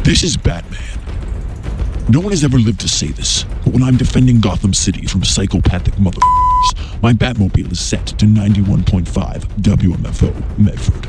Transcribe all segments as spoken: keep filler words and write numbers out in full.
This is Batman. No one has ever lived to say this, but when I'm defending Gotham City from psychopathic motherfuckers, my Batmobile is set to ninety-one point five W M F O Medford.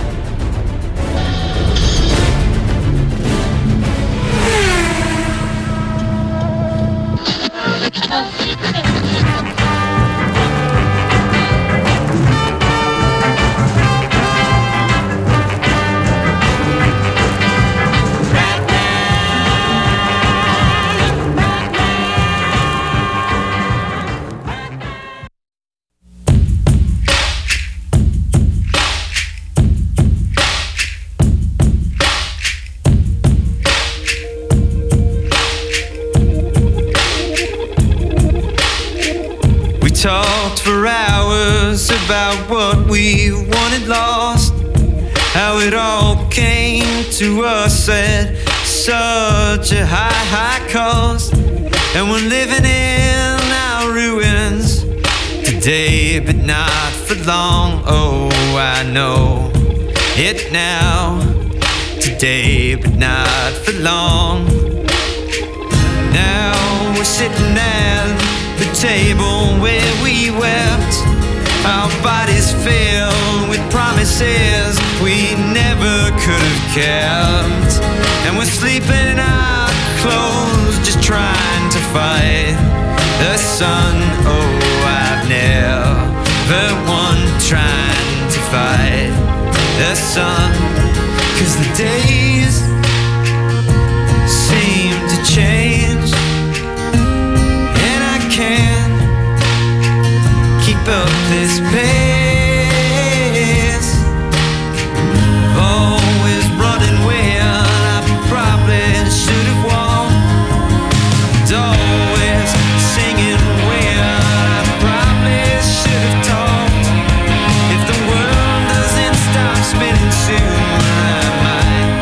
Talked for hours about what we wanted lost, how it all came to us at such a high, high cost. And we're living in our ruins today, but not for long. Oh, I know it now, today, but not for long. Now we're sitting at the table where we wept, our bodies filled with promises we never could have kept. And we're sleeping in our clothes, just trying to fight the sun. Oh, I've never won trying to fight the sun, 'cause the days seem to change, can't keep up this pace. Always running when I probably should have walked. Always singing when I probably should have talked. If the world doesn't stop spinning soon, I might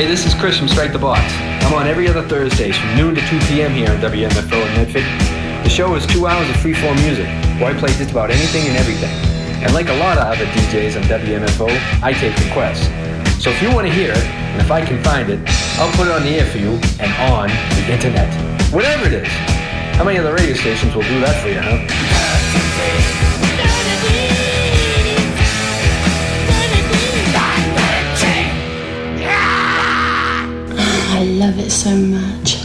this is Chris from Strike the Box. I'm on every other Thursdays from noon to two p.m. here on W M F O in Medford. The show is two hours of free-form music, where I play just about anything and everything. And like a lot of other D Js on W M F O, I take requests. So if you want to hear it, and if I can find it, I'll put it on the air for you and on the internet. Whatever it is. How many other radio stations will do that for you, huh? I love it so much.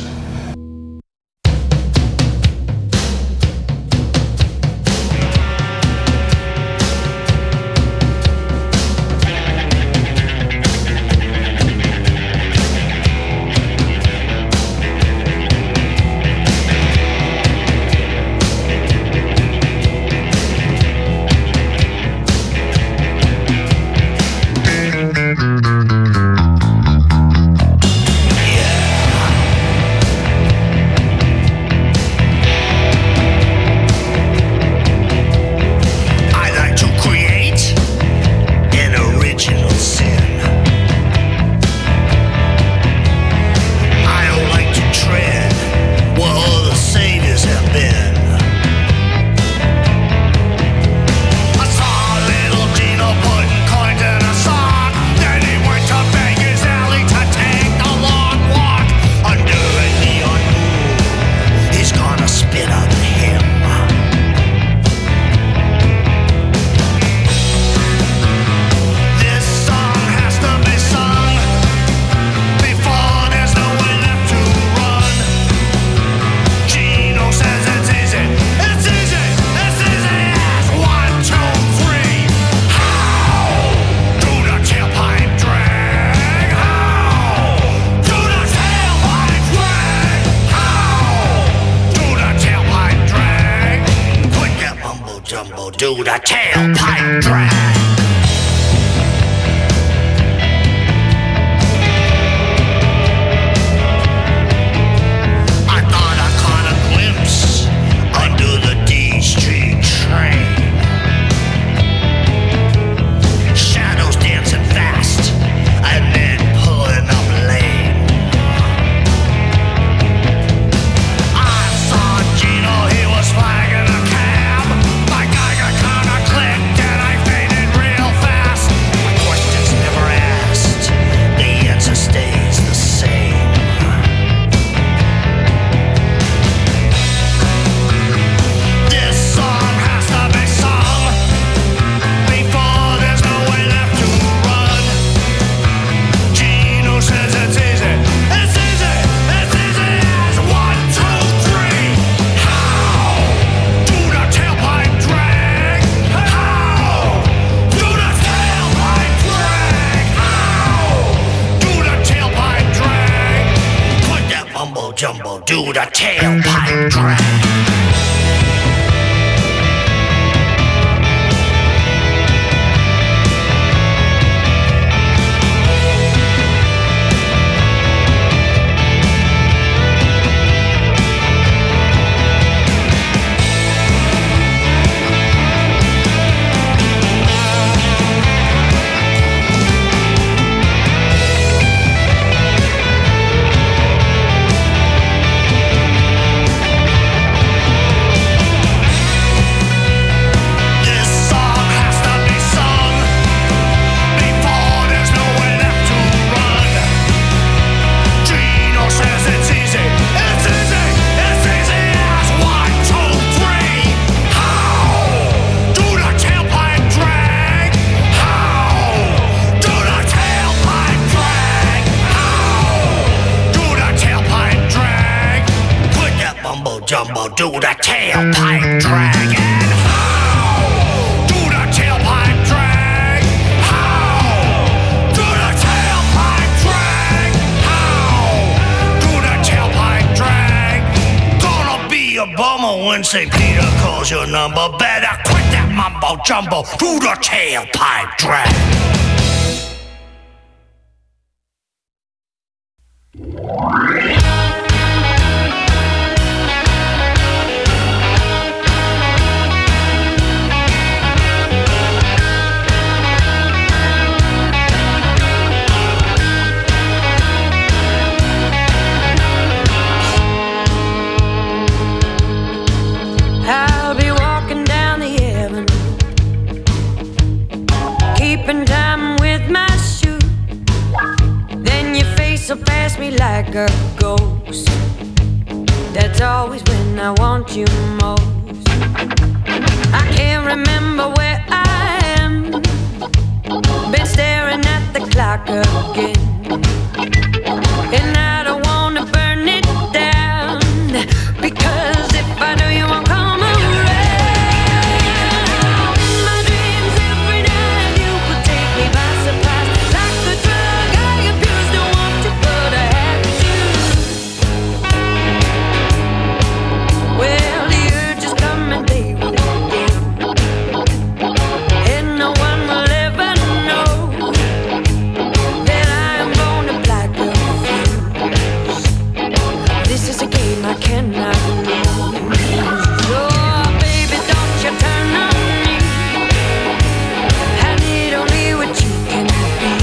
Do the tailpipe drag. I thought I caught a glimpse under the D Street train. Shadows dancing fast and then pulling up lane. I saw Gino, he was flagging a cab. My Geiger counter clicked and I faded real fast. My questions never asked, the answer stays the same. This song has to be sung before there's no way left to run. Gino says it's easy, it's easy, it's easy as one, two, three. How do the tailpipe drag? How do the tailpipe drag? How do the tailpipe drag? Put that mumbo jumbo, do the tailpipe drag. This song has to be sung before there's no way left to run. Gino says it's easy, it's easy, it's easy as one, two, three. How do the tailpipe drag? How do the tailpipe drag? How do the tailpipe drag? Put that mumbo jumbo, do the tailpipe drag. And how do the tailpipe drag? How do the tailpipe drag? How do the tailpipe drag? Gonna be a bummer when Saint Peter calls your number. Better quit that mumbo jumbo, do the tailpipe drag. me like a ghost. That's always when I want you most. I can't remember where I am. Been staring at the clock again. And I don't wanna burn it down, because if I do, you won't come around. In my dreams every night, you would take me by surprise. Like a drug I abuse, don't want to, but I have to. Well, the urges come and they will go, and no one will ever know that I am born to black a fuse. This is a game I cannot lose. Oh, baby, don't you turn on me. I need only what you can be.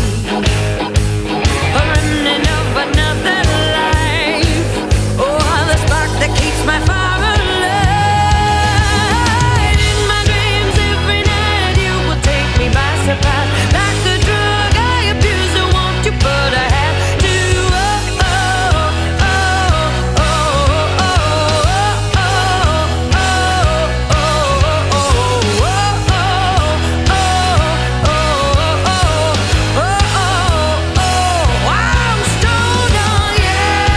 A remnant of another life. Oh, the spark that keeps my fire alive. In my dreams every night, you will take me by surprise. Like a drug I abuse, I want you, but I have to. Oh, oh, oh, oh, oh, oh, I'm stoned on you.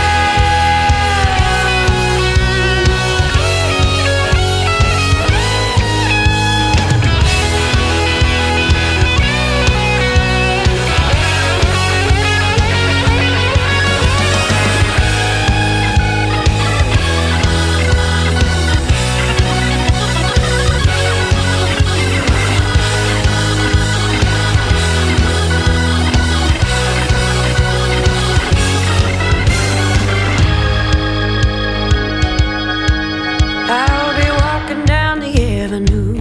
I'll be walking down the avenue,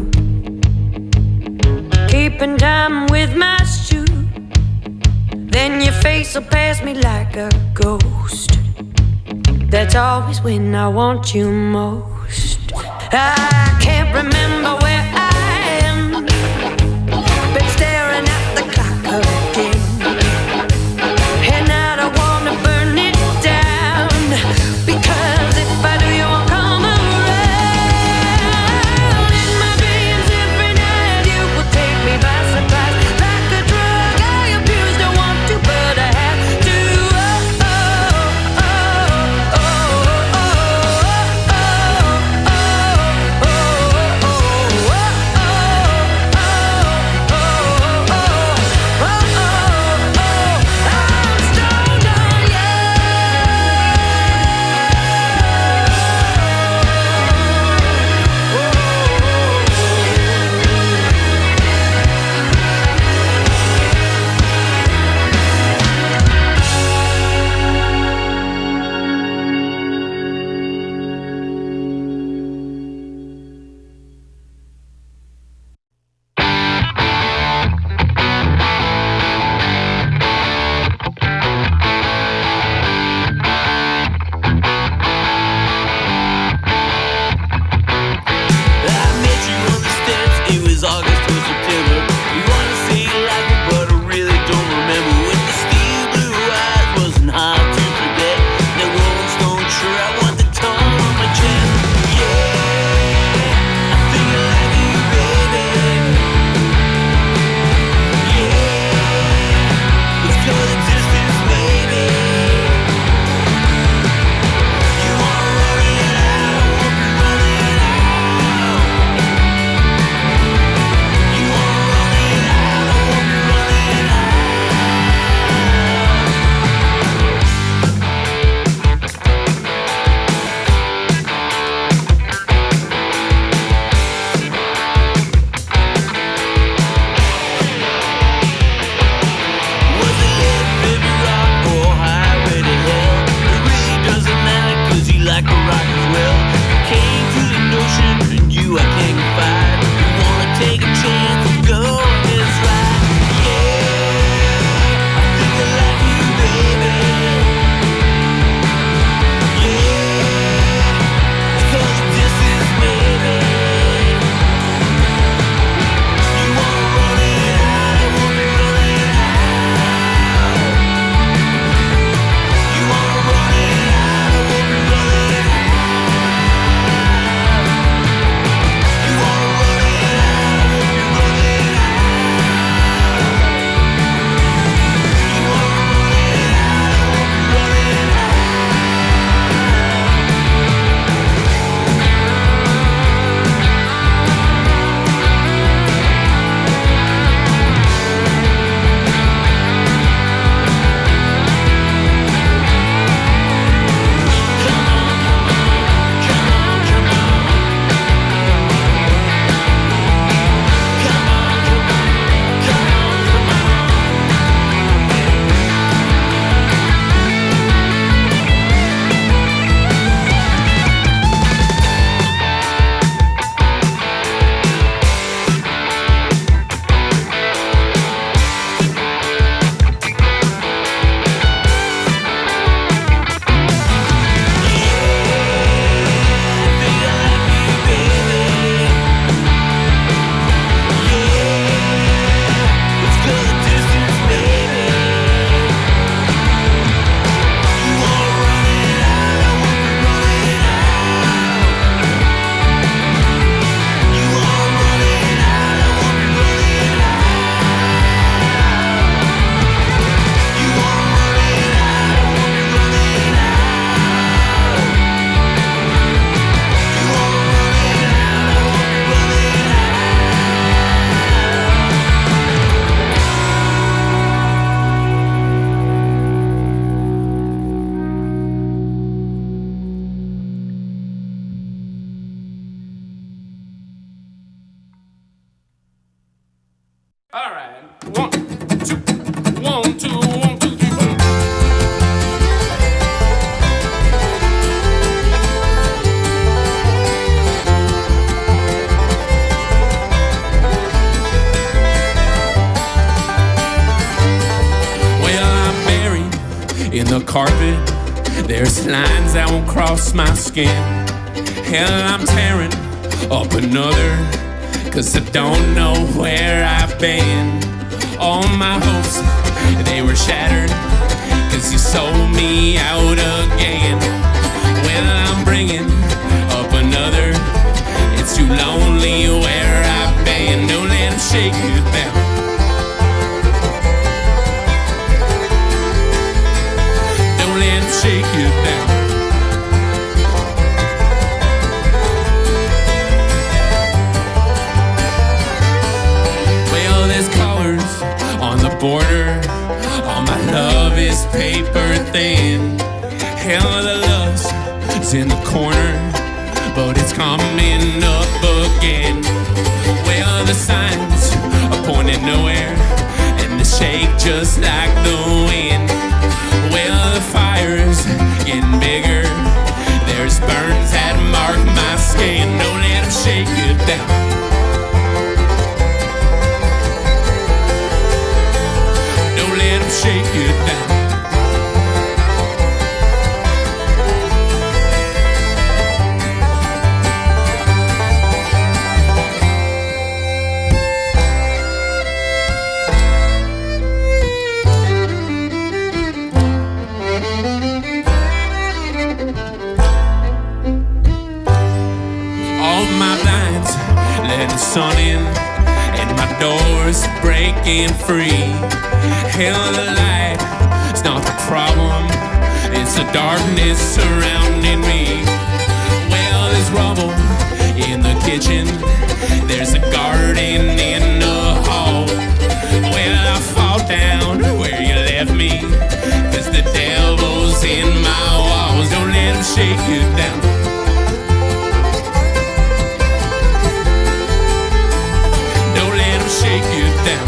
keeping time with my shoe. Then your face will pass me like a ghost. That's always when I want you most. I can't remember where I am. Been staring at the clock again. And I don't wanna burn it down, because if I do, you won't come around. In my dreams every night, you will take me by surprise. Like a drug I abuse, don't want to, but I have to. Oh, oh, oh, oh, oh, oh, oh, oh, oh, oh, oh. All right. One, two, one, two, one, two, three, four. Well, I'm buried in the carpet. There's lines that won't cross my skin. Hell, I'm tearing up another, 'cause I don't know where I've been. All my hopes, they were shattered, 'cause you sold me out again. Well, I'm bringing up another. It's too lonely where I've been. Don't let them shake you down. Don't let them shake you down. Border, all my love is paper thin. Hell, the love's in the corner, but it's coming up again. Well, the signs are pointing nowhere, and they shake just like the wind. Well, the fire's getting bigger. There's burns that mark my skin. Don't let them shake you down. Shake you down. All my blinds let the sun in, and my door's breaking free. Hell, the light, it's not the problem, it's the darkness surrounding me. Well, there's rubble in the kitchen, there's a garden in the hall. Well, I fall down where you left me, 'cause the devil's in my walls. Don't let him shake you down. Don't let him shake you down.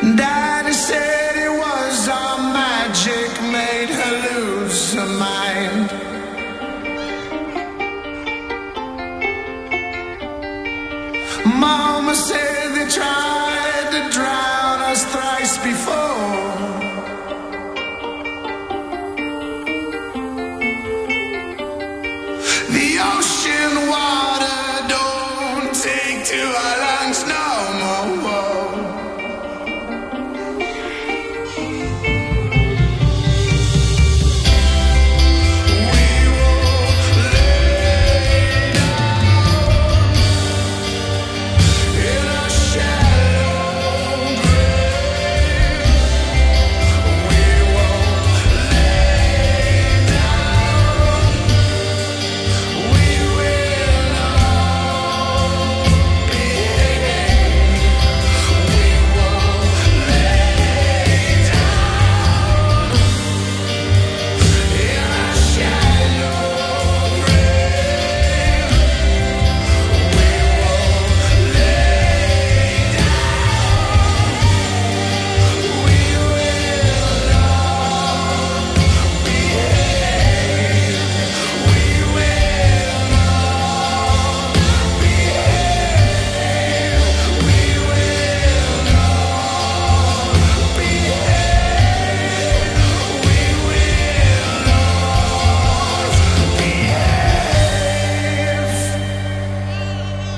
Daddy said it was our magic made her lose her mind. Mama said they tried to drown us thrice before. The ocean water don't take to our lungs no more. We will lay down in a shallow grave. We will lay down. We will all behave. We will lay down in a shallow grave. We will lay down. We will all behave. We will all behave. We will all behave. We will all behave.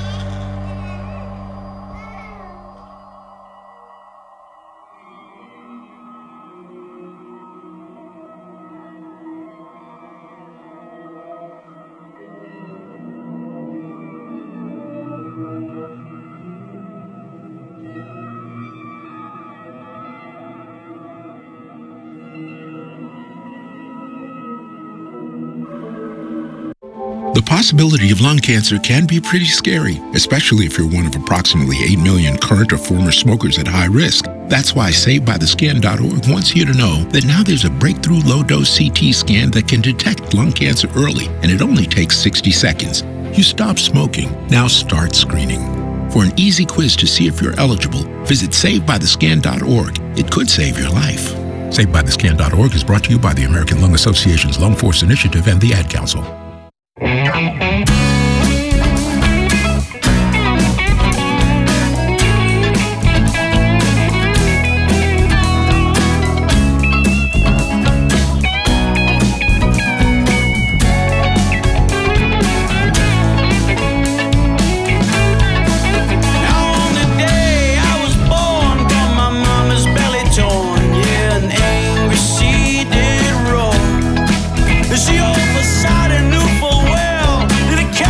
The possibility of lung cancer can be pretty scary, especially if you're one of approximately eight million current or former smokers at high risk. That's why Saved By The Scan dot org wants you to know that now there's a breakthrough low-dose C T scan that can detect lung cancer early, and it only takes sixty seconds. You stop smoking, now start screening. For an easy quiz to see if you're eligible, visit Saved By The Scan dot org. It could save your life. Saved By The Scan dot org is brought to you by the American Lung Association's Lung Force Initiative and the Ad Council. Now on the day I was born, got my mama's belly torn. Yeah, an angry sea did roar. She all of a sudden knew full well that it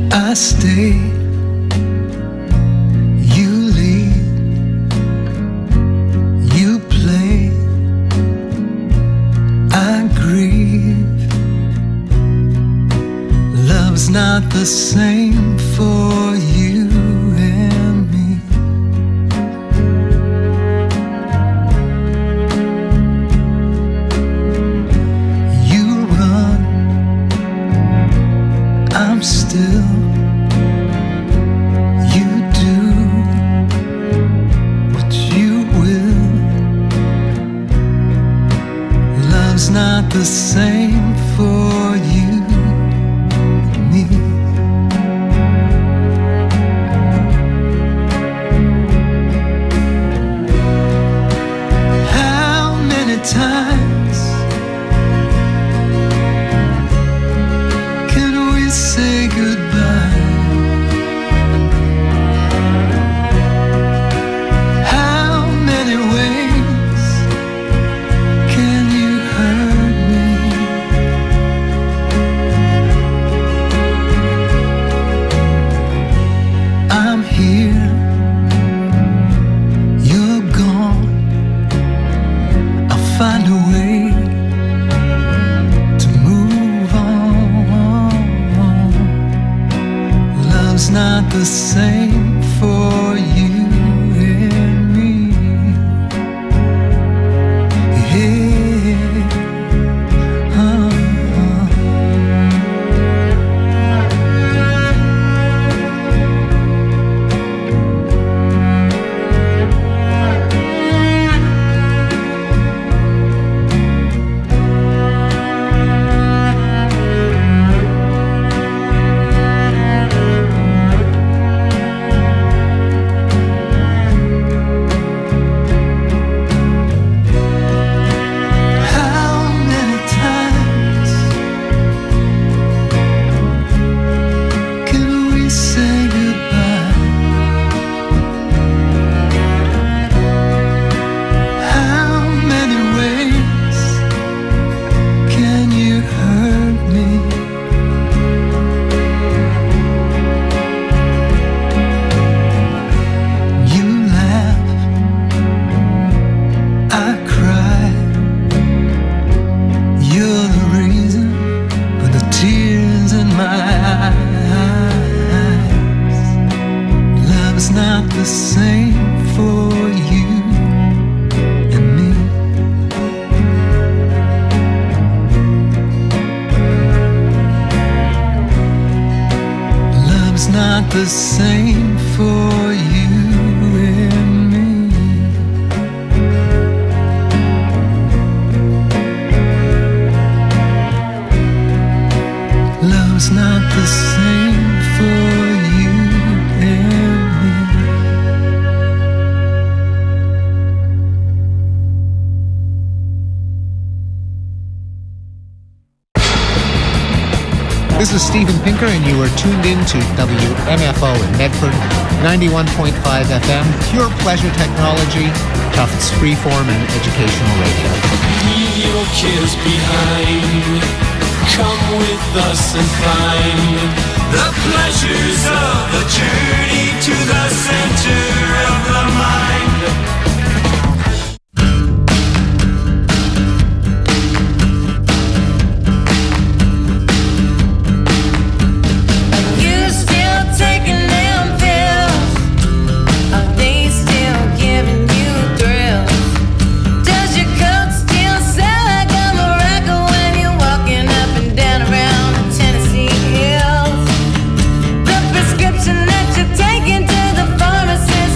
I stay, you leave, you play, I grieve. Love's not the same for you and me. You run, I'm still. You do what you will. Love's not the same for you and me. How many times can we say goodbye? How many ways can you hurt me? I'm here, you're gone. I'll find a way to move on. Love's not the same for you and me. Yeah. Uh-uh. How many times can we say goodbye? How many ways can you hurt me? You laugh, I cry. You're the reason for the tears in my eyes. Love's not the same for you and me. Love's not the same for you and me. Love's not the same for you and me. This is Steven Pinker, and you are tuned in to W M F O in Medford, ninety-one point five F M, pure pleasure technology, Tufts freeform and educational radio. Leave your kids behind. Come with us and find the pleasures of the journey to the center of the mind. You still taking them pills? Are they still giving you thrills? Does your coat still sell like a maraca when you're walking up and down around the Tennessee hills? The prescription that you're taking to the pharmacy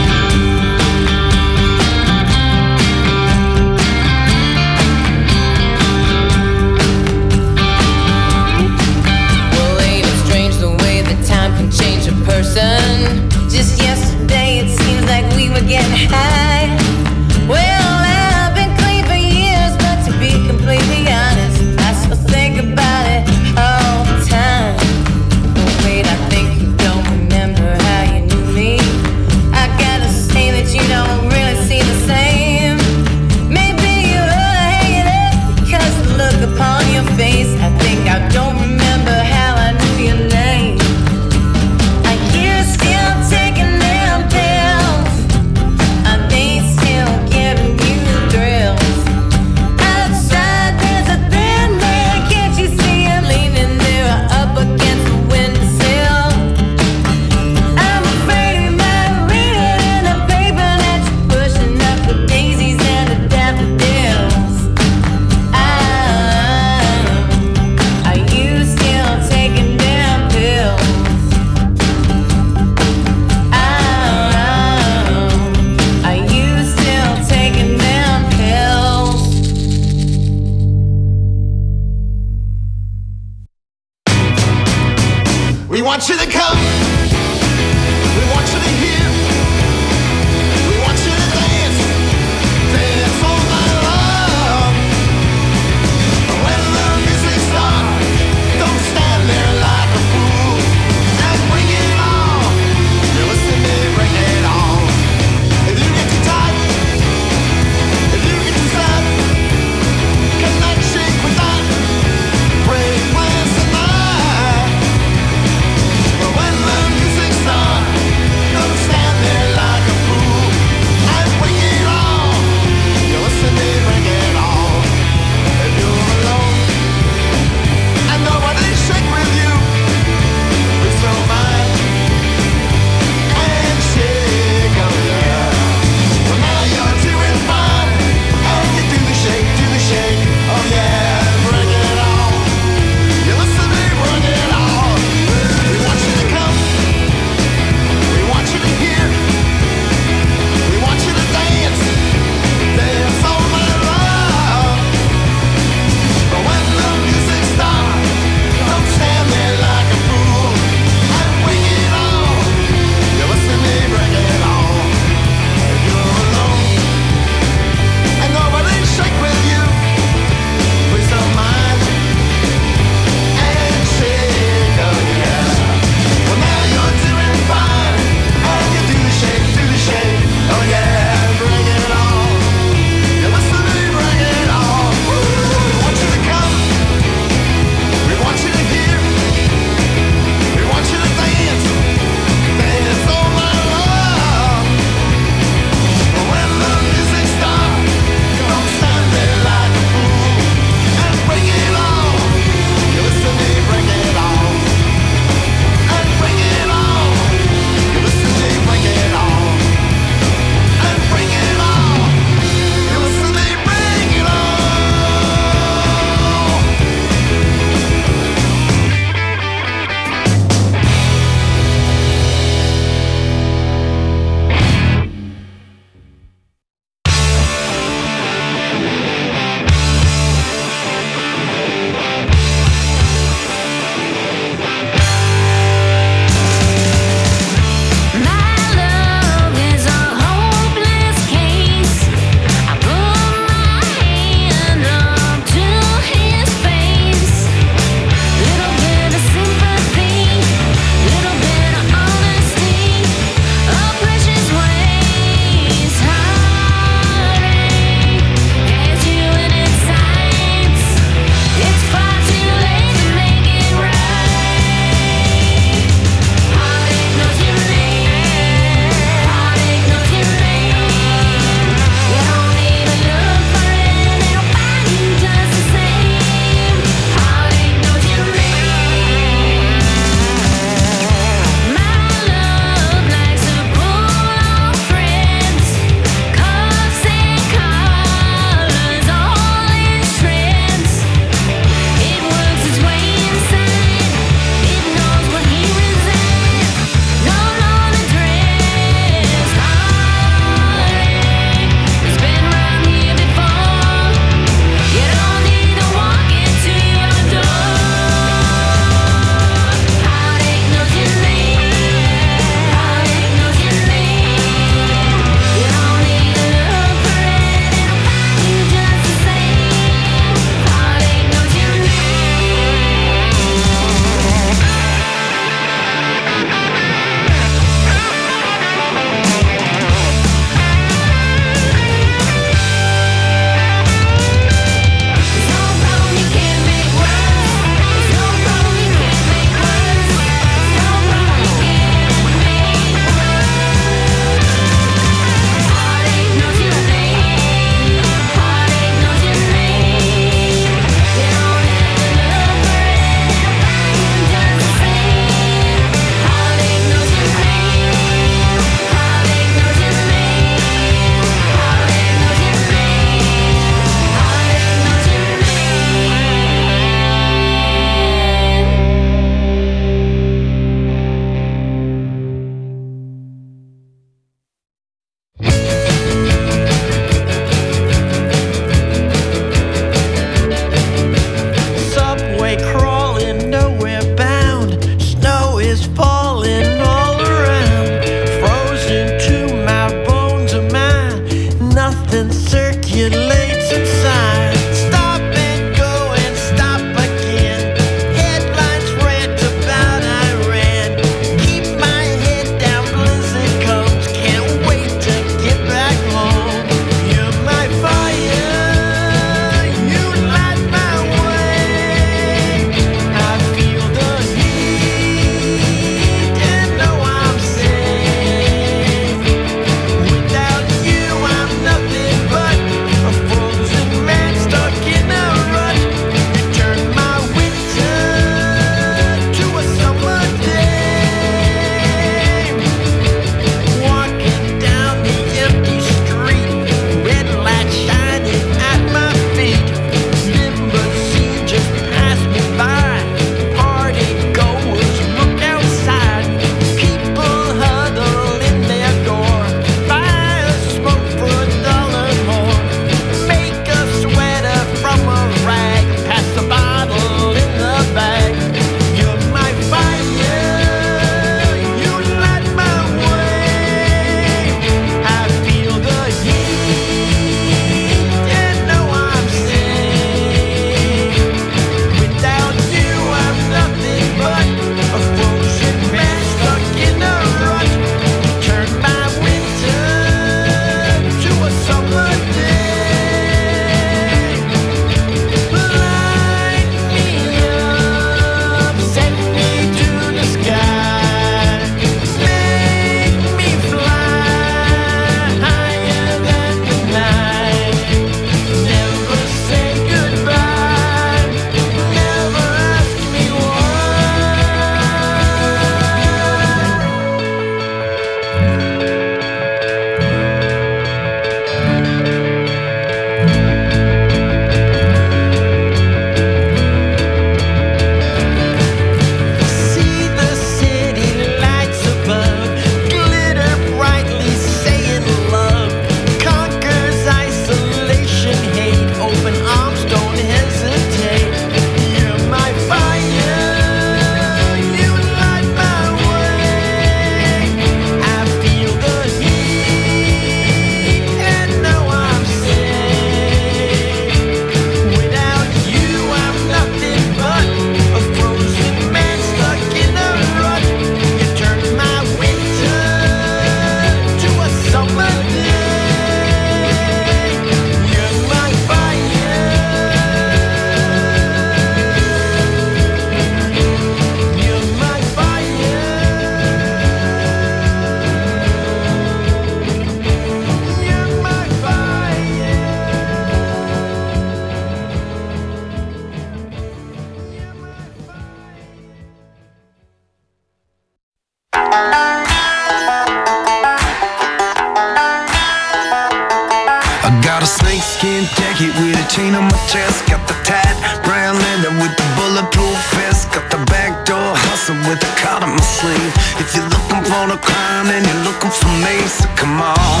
chest, got the tight brown leather with the bulletproof vest, got the backdoor hustle with the card on my sleeve. If you're looking for the crime, then you're looking for me, so come on,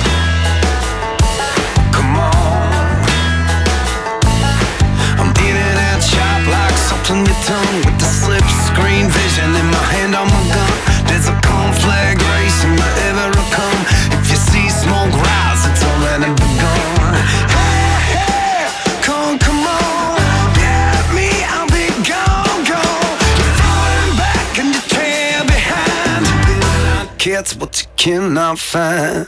come on. I'm in and out sharp like salt on your tongue, with the slip screen vision in my hand on my gun. There's a conflag racing wherever I come. If you see smoke rise, it's already begun. Hey, hey, come, come on, get me, I'll be gone, gone. You're falling back and you trail behind. You cannot catch what you cannot find.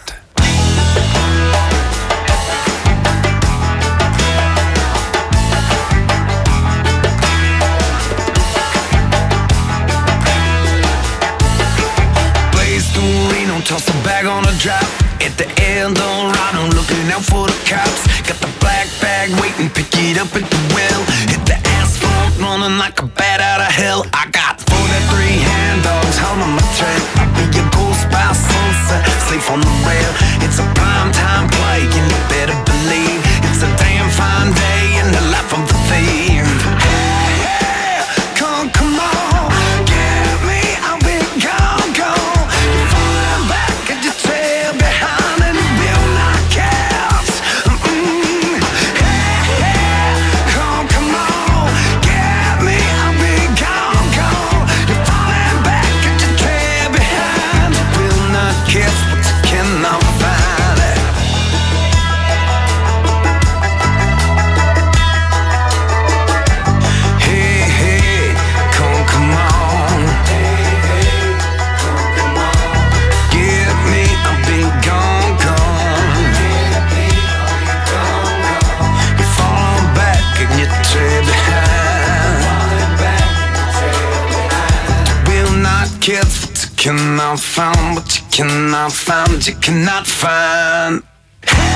Toss the bag on a drop at the Eldorado, looking out for the cops. Got the black bag waiting, pick it up at the well. Hit the asphalt, running like a bat out of hell. I got forty-three hand dogs holding my trail. I'll be your ghost by sunset, safe on the rail. It's a prime time play, and you better believe it's a damn fine day in the life of the thief. Hey, hey, come, come on, get me, I'll be gone, gone. Cannot find what you cannot find, you cannot find. Hey!